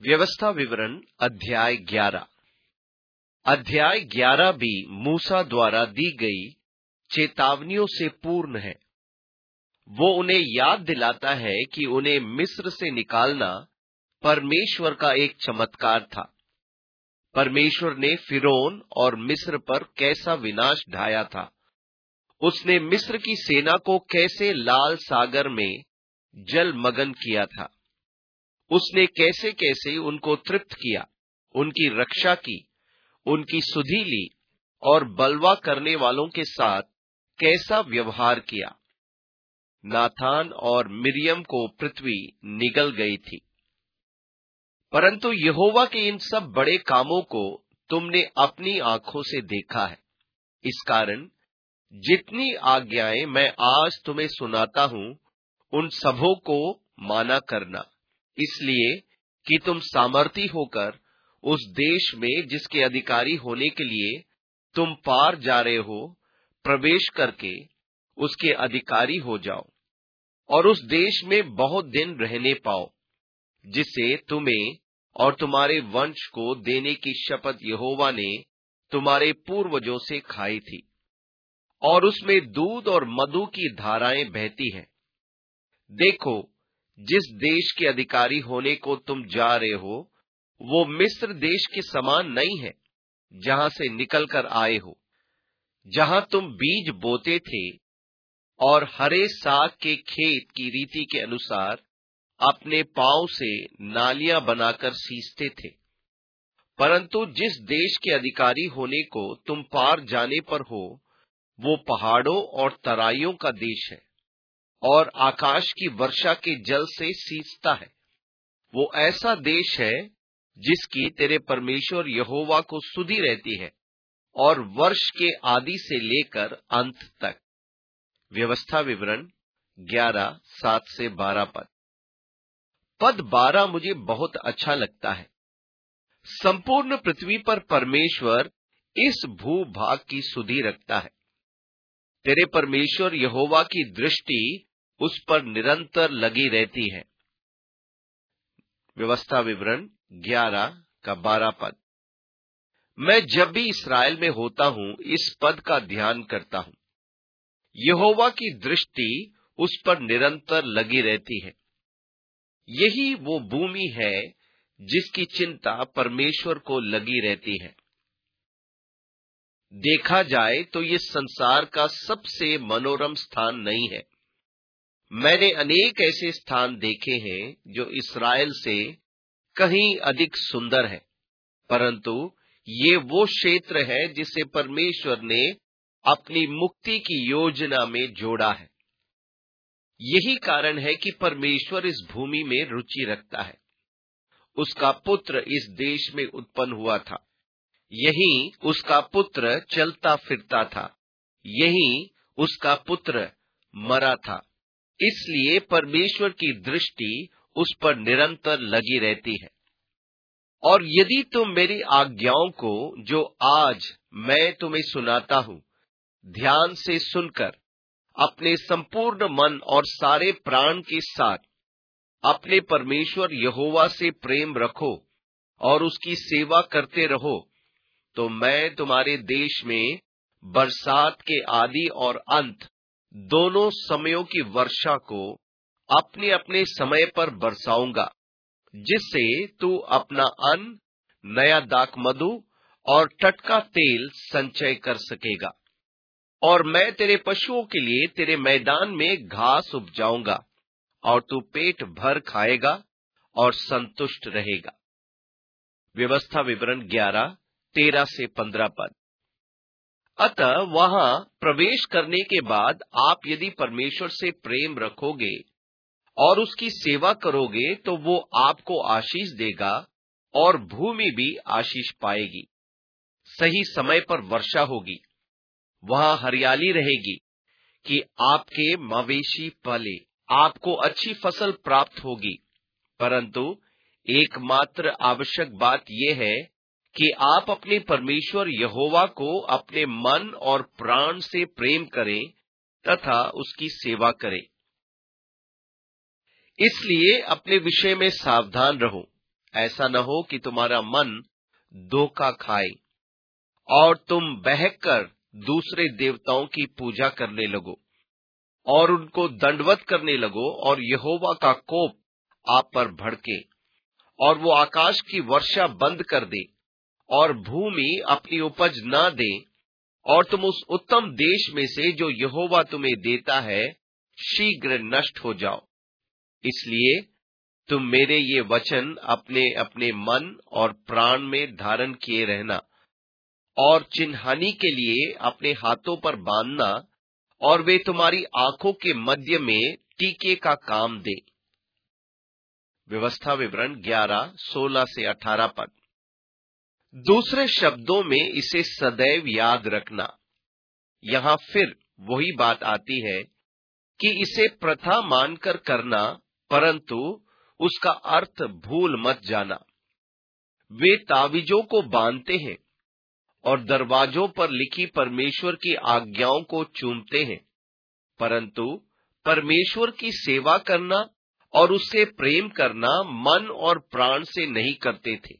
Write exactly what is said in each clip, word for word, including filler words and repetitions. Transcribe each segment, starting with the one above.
व्यवस्था विवरण अध्याय ग्यारह। अध्याय ग्यारह भी मूसा द्वारा दी गई चेतावनियों से पूर्ण है। वो उन्हें याद दिलाता है कि उन्हें मिस्र से निकालना परमेश्वर का एक चमत्कार था। परमेश्वर ने फिरौन और मिस्र पर कैसा विनाश ढाया था। उसने मिस्र की सेना को कैसे लाल सागर में जलमग्न किया था। उसने कैसे कैसे उनको तृप्त किया, उनकी रक्षा की, उनकी सुधि ली और बलवा करने वालों के साथ कैसा व्यवहार किया। नाथान और मिरियम को पृथ्वी निगल गई थी। परंतु यहोवा के इन सब बड़े कामों को तुमने अपनी आंखों से देखा है। इस कारण जितनी आज्ञाएं मैं आज तुम्हें सुनाता हूं, उन सबों को माना करना, इसलिए कि तुम सामर्थी होकर उस देश में जिसके अधिकारी होने के लिए तुम पार जा रहे हो, प्रवेश करके उसके अधिकारी हो जाओ और उस देश में बहुत दिन रहने पाओ, जिसे तुम्हें और तुम्हारे वंश को देने की शपथ यहोवा ने तुम्हारे पूर्वजों से खाई थी, और उसमें दूध और मधु की धाराएं बहती हैं। देखो, जिस देश के अधिकारी होने को तुम जा रहे हो, वो मिस्र देश के समान नहीं है, जहां से निकलकर आए हो, जहां तुम बीज बोते थे और हरे साग के खेत की रीति के अनुसार अपने पांव से नालियां बनाकर सींचते थे। परंतु जिस देश के अधिकारी होने को तुम पार जाने पर हो, वो पहाड़ों और तराइयों का देश है और आकाश की वर्षा के जल से सींचता है। वो ऐसा देश है जिसकी तेरे परमेश्वर यहोवा को सुधि रहती है, और वर्ष के आदि से लेकर अंत तक। व्यवस्था विवरण ग्यारह सात से बारह पद। पद बारह मुझे बहुत अच्छा लगता है। संपूर्ण पृथ्वी पर परमेश्वर इस भूभाग की सुधि रखता है। तेरे परमेश्वर यहोवा की दृष्टि उस पर निरंतर लगी रहती है। व्यवस्था विवरण ग्यारह का बारह पद। मैं जब भी इस्राएल में होता हूं, इस पद का ध्यान करता हूं। यहोवा की दृष्टि उस पर निरंतर लगी रहती है। यही वो भूमि है जिसकी चिंता परमेश्वर को लगी रहती है। देखा जाए तो ये संसार का सबसे मनोरम स्थान नहीं है। मैंने अनेक ऐसे स्थान देखे हैं जो इस्राएल से कहीं अधिक सुंदर है, परंतु ये वो क्षेत्र है जिसे परमेश्वर ने अपनी मुक्ति की योजना में जोड़ा है। यही कारण है कि परमेश्वर इस भूमि में रुचि रखता है। उसका पुत्र इस देश में उत्पन्न हुआ था। यहीं उसका पुत्र चलता फिरता था। यहीं उसका पुत्र मरा था। इसलिए परमेश्वर की दृष्टि उस पर निरंतर लगी रहती है। और यदि तुम मेरी आज्ञाओं को, जो आज मैं तुम्हें सुनाता हूं, ध्यान से सुनकर अपने संपूर्ण मन और सारे प्राण के साथ अपने परमेश्वर यहोवा से प्रेम रखो और उसकी सेवा करते रहो, तो मैं तुम्हारे देश में बरसात के आदि और अंत दोनों समयों की वर्षा को अपने अपने समय पर बरसाऊंगा, जिससे तू अपना अन्न, नया दाखमधु और टटका तेल संचय कर सकेगा। और मैं तेरे पशुओं के लिए तेरे मैदान में घास उपजाऊंगा, और तू पेट भर खाएगा और संतुष्ट रहेगा। व्यवस्था विवरण ग्यारह तेरह से पंद्रह पद। अतः वहां प्रवेश करने के बाद आप यदि परमेश्वर से प्रेम रखोगे और उसकी सेवा करोगे, तो वो आपको आशीष देगा और भूमि भी आशीष पाएगी। सही समय पर वर्षा होगी, वहां हरियाली रहेगी कि आपके मवेशी पले, आपको अच्छी फसल प्राप्त होगी। परंतु एकमात्र आवश्यक बात यह है कि आप अपने परमेश्वर यहोवा को अपने मन और प्राण से प्रेम करें तथा उसकी सेवा करें। इसलिए अपने विषय में सावधान रहो, ऐसा न हो कि तुम्हारा मन धोखा खाए और तुम बहकर दूसरे देवताओं की पूजा करने लगो और उनको दंडवत करने लगो और यहोवा का कोप आप पर भड़के और वो आकाश की वर्षा बंद कर दे और भूमि अपनी उपज न दे और तुम उस उत्तम देश में से जो यहोवा तुम्हें देता है शीघ्र नष्ट हो जाओ। इसलिए तुम मेरे ये वचन अपने अपने मन और प्राण में धारण किए रहना और चिन्हानी के लिए अपने हाथों पर बांधना और वे तुम्हारी आंखों के मध्य में टीके का काम दे। व्यवस्था विवरण ग्यारह सोलह से अठारह पद। दूसरे शब्दों में इसे सदैव याद रखना। यहां फिर वही बात आती है कि इसे प्रथा मानकर करना, परंतु उसका अर्थ भूल मत जाना। वे तावीजों को बांधते हैं और दरवाजों पर लिखी परमेश्वर की आज्ञाओं को चूमते हैं, परंतु परमेश्वर की सेवा करना और उससे प्रेम करना मन और प्राण से नहीं करते थे।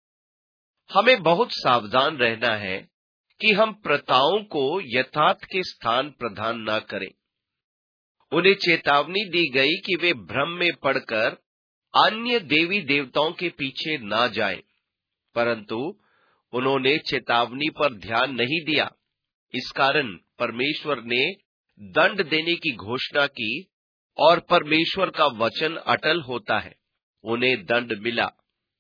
हमें बहुत सावधान रहना है कि हम प्रथाओं को यथार्थ के स्थान प्रदान न करें। उन्हें चेतावनी दी गई कि वे भ्रम में पड़कर अन्य देवी देवताओं के पीछे न जाएं, परंतु उन्होंने चेतावनी पर ध्यान नहीं दिया। इस कारण परमेश्वर ने दंड देने की घोषणा की और परमेश्वर का वचन अटल होता है। उन्हें दंड मिला।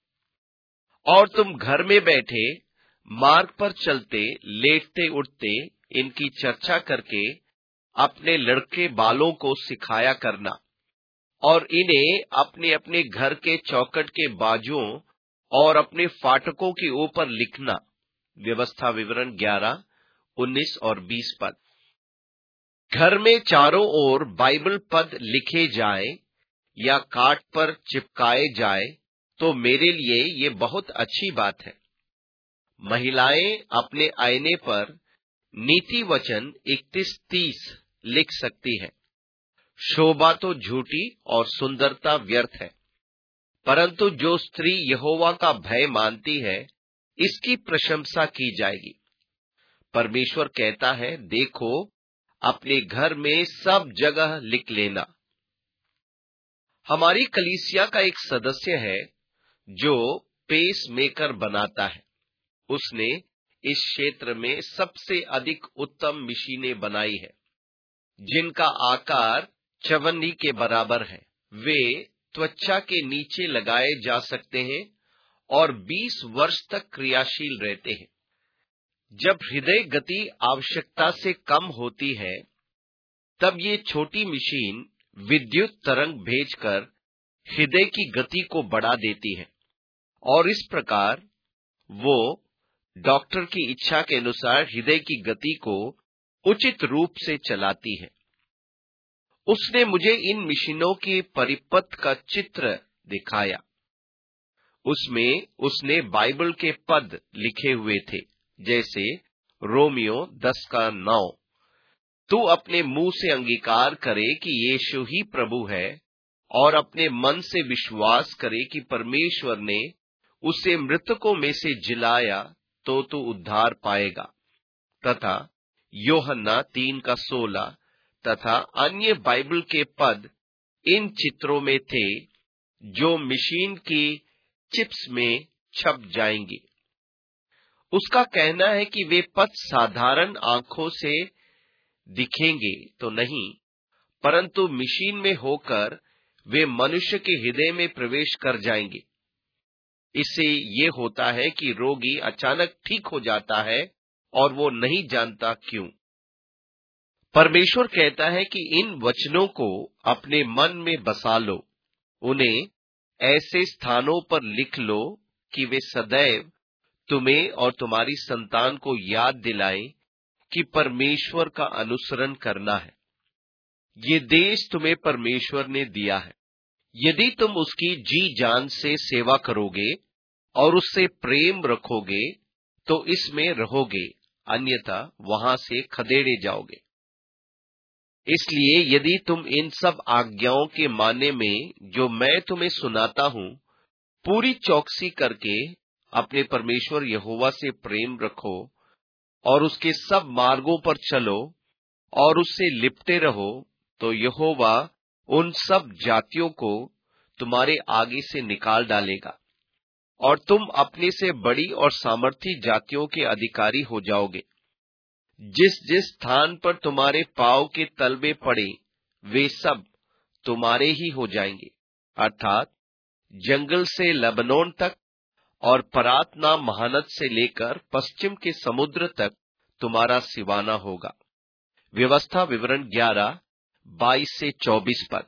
और तुम घर में बैठे, मार्ग पर चलते, लेटते उठते इनकी चर्चा करके अपने लड़के बालों को सिखाया करना और इन्हें अपने अपने घर के चौखट के बाजुओं और अपने फाटकों के ऊपर लिखना। व्यवस्था विवरण ग्यारह उन्नीस और बीस पद। घर में चारों ओर बाइबल पद लिखे जाएं या काट पर चिपकाए जाए तो मेरे लिए ये बहुत अच्छी बात है। महिलाएं अपने आईने पर नीति वचन इकतीस तीस लिख सकती है। शोभा तो झूठी और सुंदरता व्यर्थ है, परंतु जो स्त्री यहोवा का भय मानती है इसकी प्रशंसा की जाएगी। परमेश्वर कहता है, देखो अपने घर में सब जगह लिख लेना। हमारी कलीसिया का एक सदस्य है जो पेस मेकर बनाता है। उसने इस क्षेत्र में सबसे अधिक उत्तम मशीनें बनाई है जिनका आकार चवन्नी के बराबर है। वे त्वचा के नीचे लगाए जा सकते हैं और बीस वर्ष तक क्रियाशील रहते हैं। जब हृदय गति आवश्यकता से कम होती है तब ये छोटी मशीन विद्युत तरंग भेजकर हृदय की गति को बढ़ा देती है और इस प्रकार वो डॉक्टर की इच्छा के अनुसार हृदय की गति को उचित रूप से चलाती है। उसने मुझे इन मशीनों के परिपथ का चित्र दिखाया। उसमें उसने बाइबल के पद लिखे हुए थे, जैसे रोमियो दस का नौ। तू अपने मुंह से अंगीकार करे कि यीशु ही प्रभु है और अपने मन से विश्वास करे कि परमेश्वर ने उसे मृतकों में से जिलाया तो तू उद्धार पाएगा। तथा यूहन्ना तीन का सोलह तथा अन्य बाइबल के पद इन चित्रों में थे जो मशीन की चिप्स में छप जाएंगे। उसका कहना है कि वे पद साधारण आंखों से दिखेंगे तो नहीं, परंतु मशीन में होकर वे मनुष्य के हृदय में प्रवेश कर जाएंगे। इससे ये होता है कि रोगी अचानक ठीक हो जाता है और वो नहीं जानता क्यों। परमेश्वर कहता है कि इन वचनों को अपने मन में बसा लो, उन्हें ऐसे स्थानों पर लिख लो कि वे सदैव तुम्हें और तुम्हारी संतान को याद दिलाएं कि परमेश्वर का अनुसरण करना है। ये देश तुम्हें परमेश्वर ने दिया है। यदि तुम उसकी जी जान से सेवा करोगे और उससे प्रेम रखोगे तो इसमें रहोगे, अन्यथा वहां से खदेड़े जाओगे। इसलिए यदि तुम इन सब आज्ञाओं के मानने में जो मैं तुम्हें सुनाता हूं पूरी चौकसी करके अपने परमेश्वर यहोवा से प्रेम रखो और उसके सब मार्गों पर चलो और उससे लिपटे रहो, तो यहोवा उन सब जातियों को तुम्हारे आगे से निकाल डालेगा और तुम अपने से बड़ी और सामर्थी जातियों के अधिकारी हो जाओगे। जिस जिस स्थान पर तुम्हारे पांव के तलवे पड़े वे सब तुम्हारे ही हो जाएंगे, अर्थात जंगल से लबनोन तक और परात नाम महानद से लेकर पश्चिम के समुद्र तक तुम्हारा सिवाना होगा। व्यवस्था विवरण ग्यारह बाईस से चौबीस पद।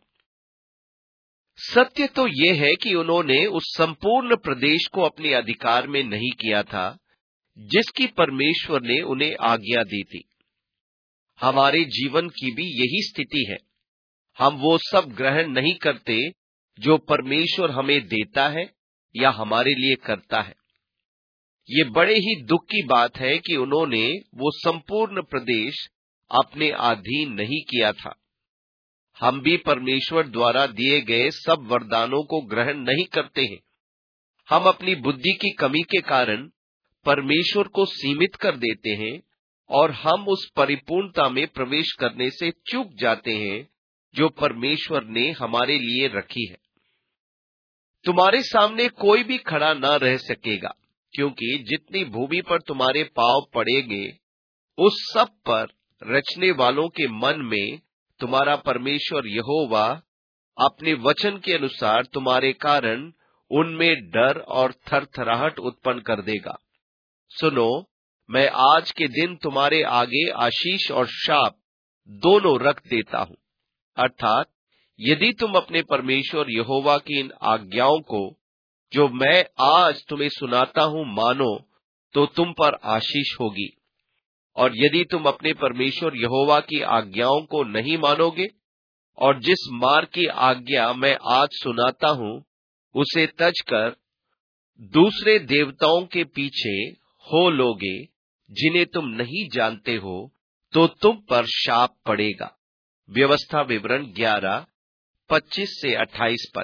सत्य तो ये है कि उन्होंने उस संपूर्ण प्रदेश को अपने अधिकार में नहीं किया था जिसकी परमेश्वर ने उन्हें आज्ञा दी थी। हमारे जीवन की भी यही स्थिति है। हम वो सब ग्रहण नहीं करते जो परमेश्वर हमें देता है या हमारे लिए करता है। ये बड़े ही दुख की बात है कि उन्होंने वो संपूर्ण प्रदेश अपने अधीन नहीं किया था। हम भी परमेश्वर द्वारा दिए गए सब वरदानों को ग्रहण नहीं करते हैं। हम अपनी बुद्धि की कमी के कारण परमेश्वर को सीमित कर देते हैं और हम उस परिपूर्णता में प्रवेश करने से चूक जाते हैं जो परमेश्वर ने हमारे लिए रखी है। तुम्हारे सामने कोई भी खड़ा न रह सकेगा, क्योंकि जितनी भूमि पर तुम्हारे पांव पड़ेंगे उस सब पर रचने वालों के मन में तुम्हारा परमेश्वर यहोवा अपने वचन के अनुसार तुम्हारे कारण उनमें डर और थरथराहट उत्पन्न कर देगा। सुनो, मैं आज के दिन तुम्हारे आगे आशीष और शाप दोनों रख देता हूं, अर्थात यदि तुम अपने परमेश्वर यहोवा की इन आज्ञाओं को जो मैं आज तुम्हें सुनाता हूं मानो, तो तुम पर आशीष होगी, और यदि तुम अपने परमेश्वर यहोवा की आज्ञाओं को नहीं मानोगे और जिस मार्ग की आज्ञा मैं आज सुनाता हूं उसे तजकर दूसरे देवताओं के पीछे हो लोगे जिन्हें तुम नहीं जानते हो, तो तुम पर शाप पड़ेगा। व्यवस्था विवरण ग्यारह पच्चीस से अट्ठाईस पद।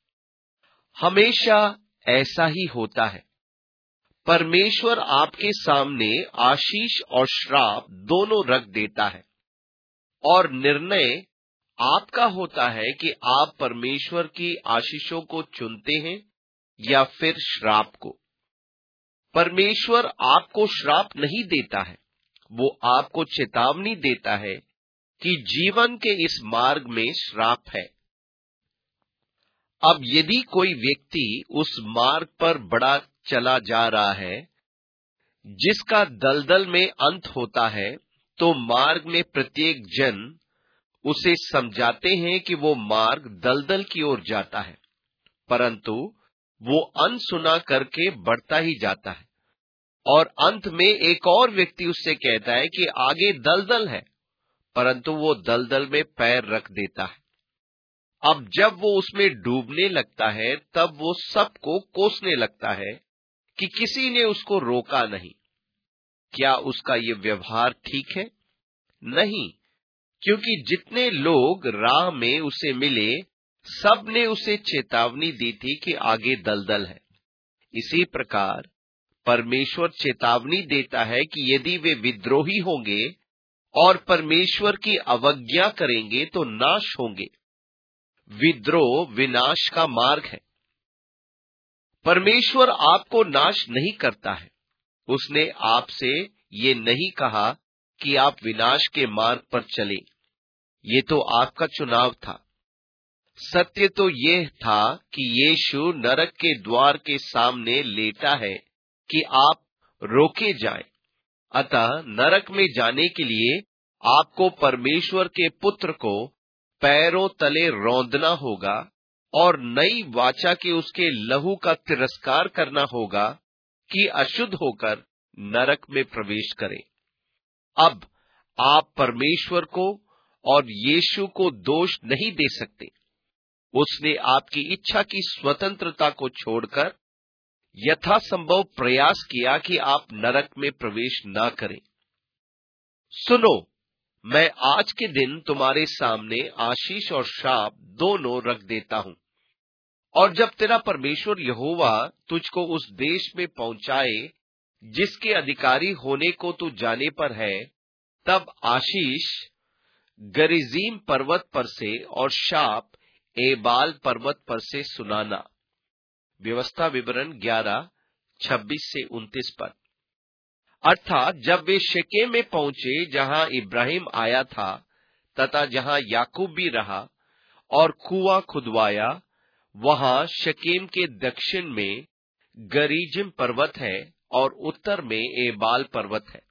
हमेशा ऐसा ही होता है। परमेश्वर आपके सामने आशीष और श्राप दोनों रख देता है और निर्णय आपका होता है कि आप परमेश्वर की आशीषों को चुनते हैं या फिर श्राप को। परमेश्वर आपको श्राप नहीं देता है, वो आपको चेतावनी देता है कि जीवन के इस मार्ग में श्राप है। अब यदि कोई व्यक्ति उस मार्ग पर बढ़ा चला जा रहा है जिसका दलदल में अंत होता है, तो मार्ग में प्रत्येक जन उसे समझाते हैं कि वो मार्ग दलदल की ओर जाता है, परंतु वो अनसुना करके बढ़ता ही जाता है और अंत में एक और व्यक्ति उससे कहता है कि आगे दलदल है, परंतु वो दलदल में पैर रख देता है। अब जब वो उसमें डूबने लगता है तब वो सबको कोसने लगता है कि किसी ने उसको रोका नहीं। क्या उसका ये व्यवहार ठीक है? नहीं, क्योंकि जितने लोग राह में उसे मिले सब ने उसे चेतावनी दी थी कि आगे दलदल है। इसी प्रकार परमेश्वर चेतावनी देता है कि यदि वे विद्रोही होंगे और परमेश्वर की अवज्ञा करेंगे तो नाश होंगे। विद्रोह विनाश का मार्ग है। परमेश्वर आपको नाश नहीं करता है। उसने आपसे ये नहीं कहा कि आप विनाश के मार्ग पर चले। ये तो आपका चुनाव था। सत्य तो यह था कि यीशु नरक के द्वार के सामने लेटा है कि आप रोके जाएं। अतः नरक में जाने के लिए आपको परमेश्वर के पुत्र को पैरों तले रौंदना होगा और नई वाचा के उसके लहू का तिरस्कार करना होगा कि अशुद्ध होकर नरक में प्रवेश करें। अब आप परमेश्वर को और यीशु को दोष नहीं दे सकते। उसने आपकी इच्छा की स्वतंत्रता को छोड़कर यथासंभव प्रयास किया कि आप नरक में प्रवेश न करें। सुनो, मैं आज के दिन तुम्हारे सामने आशीष और शाप दोनों रख देता हूं। और जब तेरा परमेश्वर यहोवा तुझको उस देश में पहुंचाए जिसके अधिकारी होने को तू जाने पर है, तब आशीष गरिजीम पर्वत पर से और शाप एबाल पर्वत पर से सुनाना। व्यवस्था विवरण ग्यारह छब्बीस से उनतीस पर। अर्थात जब वे शेकेम में पहुंचे जहां इब्राहिम आया था तथा जहां याकूब भी रहा, और कुआं खुदवाया, वहां शकेम के दक्षिण में गरिजिम पर्वत है और उत्तर में एबाल पर्वत है।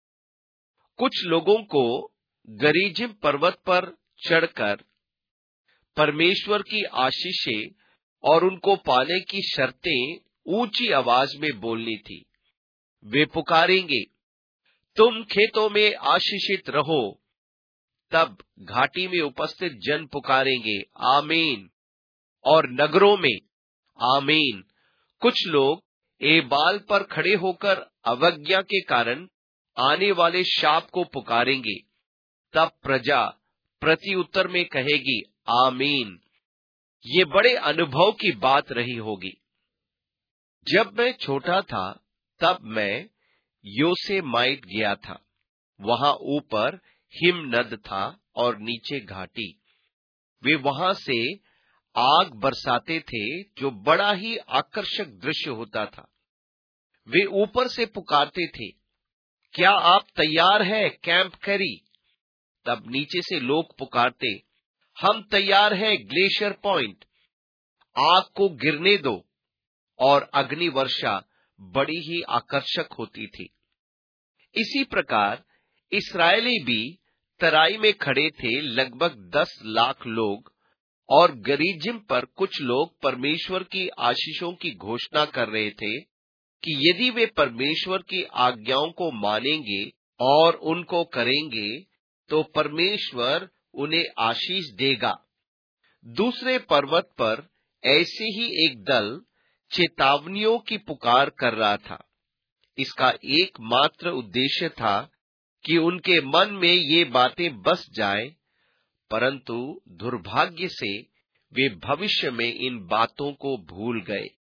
कुछ लोगों को गरिजिम पर्वत पर चढ़कर परमेश्वर की आशीषें और उनको पाने की शर्तें ऊंची आवाज में बोलनी थी। वे पुकारेंगे, तुम खेतों में आशीषित रहो। तब घाटी में उपस्थित जन पुकारेंगे, आमीन, और नगरों में आमीन। कुछ लोग एबाल पर खड़े होकर अवज्ञा के कारण आने वाले शाप को पुकारेंगे। तब प्रजा प्रति उत्तर में कहेगी, आमीन। ये बड़े अनुभव की बात रही होगी। जब मैं छोटा था तब मैं योसेमाइट गया था। वहां ऊपर हिमनद था और नीचे घाटी। वे वहां से आग बरसाते थे जो बड़ा ही आकर्षक दृश्य होता था। वे ऊपर से पुकारते थे, क्या आप तैयार हैं कैंप करी? तब नीचे से लोग पुकारते, हम तैयार हैं ग्लेशियर पॉइंट, आग को गिरने दो। और अग्नि वर्षा बड़ी ही आकर्षक होती थी। इसी प्रकार इस्राएली भी तराई में खड़े थे, लगभग दस लाख लोग, और गरिजिम पर कुछ लोग परमेश्वर की आशीषों की घोषणा कर रहे थे कि यदि वे परमेश्वर की आज्ञाओं को मानेंगे और उनको करेंगे तो परमेश्वर उन्हें आशीष देगा। दूसरे पर्वत पर ऐसे ही एक दल चेतावनियों की पुकार कर रहा था। इसका एकमात्र उद्देश्य था कि उनके मन में ये बातें बस जाएं, परंतु दुर्भाग्य से वे भविष्य में इन बातों को भूल गए।